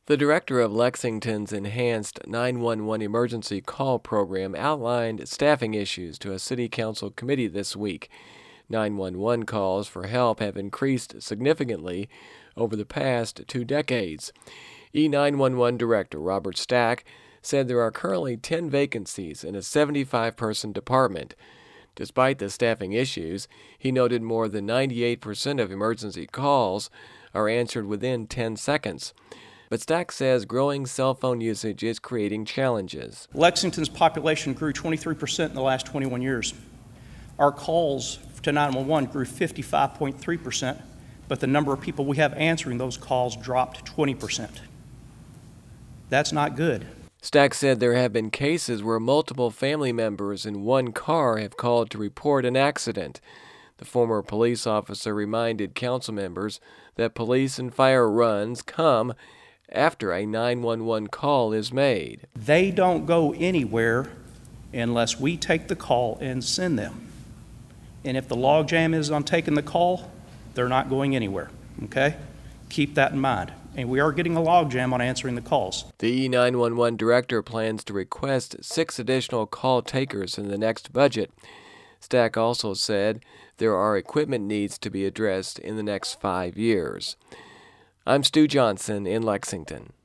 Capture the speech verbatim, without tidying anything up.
The director of Lexington's enhanced nine one one emergency call program outlined staffing issues to a city council committee this week. nine one one calls for help have increased significantly over the past two decades. E nine one one Director Robert Stack said there are currently ten vacancies in a seventy-five person department. Despite the staffing issues, he noted more than ninety-eight percent of emergency calls are answered within ten seconds. But Stack says growing cell phone usage is creating challenges. Lexington's population grew twenty-three percent in the last twenty-one years. Our calls to nine one one grew fifty-five point three percent, but the number of people we have answering those calls dropped twenty percent. That's not good. Stack said there have been cases where multiple family members in one car have called to report an accident. The former police officer reminded council members that police and fire runs come after a nine one one call is made. They don't go anywhere unless we take the call and send them. And if the logjam is on taking the call, they're not going anywhere, okay? Keep that in mind. And we are getting a logjam on answering the calls. The E nine one one director plans to request six additional call takers in the next budget. Stack also said there are equipment needs to be addressed in the next five years. I'm Stu Johnson in Lexington.